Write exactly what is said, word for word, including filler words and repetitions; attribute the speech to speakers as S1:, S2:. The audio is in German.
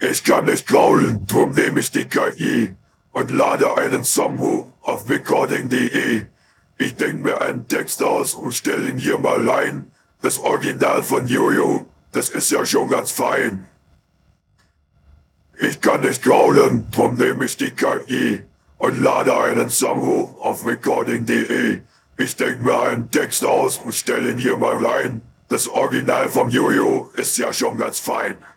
S1: Ich kann nicht graulen, drum nehm ich die K I und lade einen Song hoch auf recording punkt de. Ich denk mir einen Text aus und stell ihn hier mal rein. Das Original von Jojo, das ist ja schon ganz fein. Ich kann nicht graulen, drum nehm ich die K I und lade einen Song hoch auf recording punkt de. Ich denk mir einen Text aus und stell ihn hier mal rein. Das Original vom Jojo ist ja schon ganz fein.